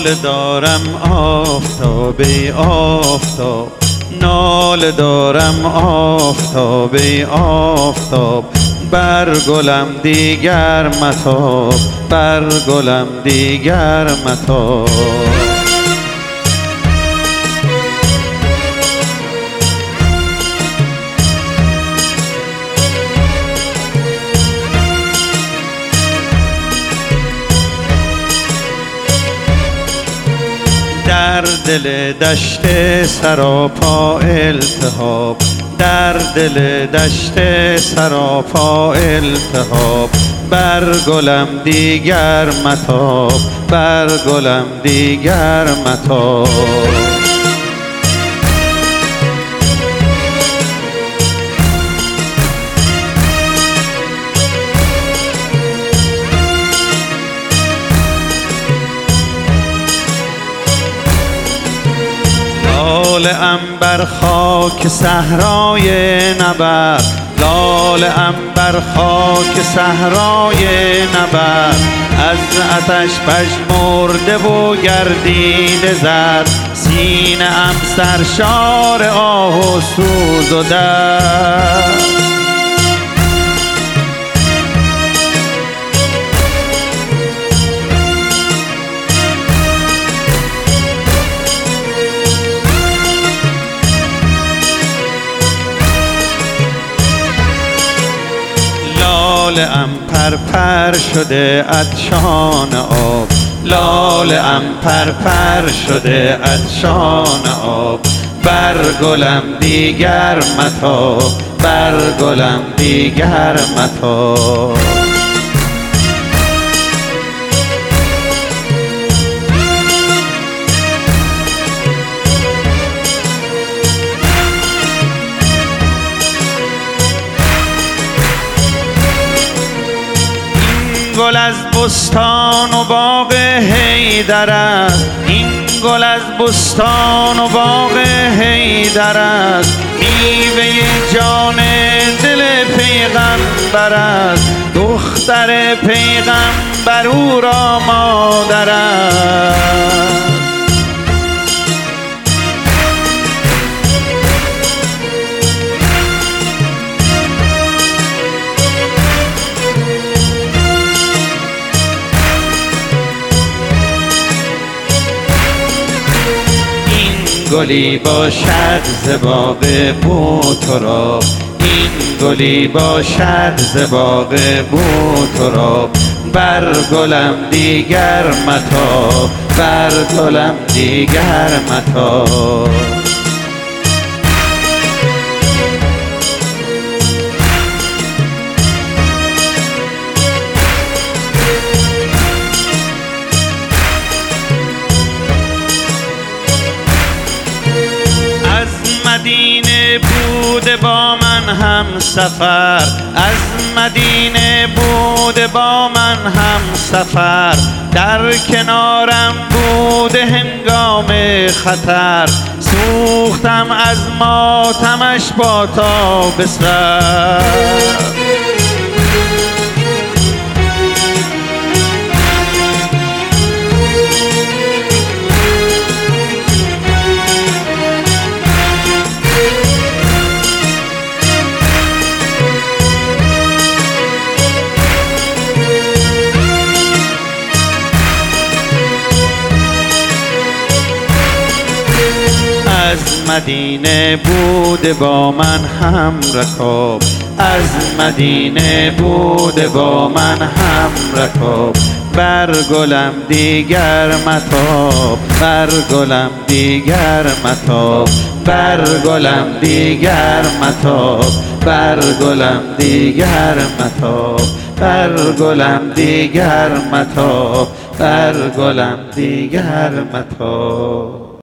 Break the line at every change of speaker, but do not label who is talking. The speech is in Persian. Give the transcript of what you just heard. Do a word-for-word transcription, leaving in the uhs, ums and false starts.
ناله دارم آفتاب ای آفتاب، ناله دارم آفتاب ای آفتاب، بر گلم دیگر متاب، بر گلم دیگر متاب. در دل دشت سراپا التهاب، در دل دشت سراپا التهاب، بر گلم دیگر متاب، بر گلم دیگر متاب. لاله عنبر خاک صحرای نبرد، لاله عنبر خاک صحرای نبرد، از آتش پژمرده و گردیده زد، سینه ام سرشار آه و سوز و درد. لاله ام پر پر شده عطشان آب، لاله ام پر پر شده عطشان آب، بر گلم دیگر متاب، بر گلم دیگر متاب. گل از بستان و باغ حیدر است، این گل از بستان و باغ حیدر است، میوه جان دل پیغمبر است، دختر پیغمبر او را مادر است. گلی باشد ز باغ بوتراب، این گلی باشد ز باغ بوتراب، بر گلم دیگر متاب، بر گلم دیگر متاب. مدینه بوده با من هم سفر، از مدینه بوده با من هم سفر، در کنارم بوده هنگام خطر، سوختم از ماتمش با تاب سر. از مدینه بوده با من هم رکاب، از مدینه بوده با من هم رکاب، بر گلم دیگر متاب، بر گلم دیگر متاب، بر گلم دیگر متاب، بر گلم دیگر متاب، بر گلم دیگر متاب، بر گلم دیگر متاب.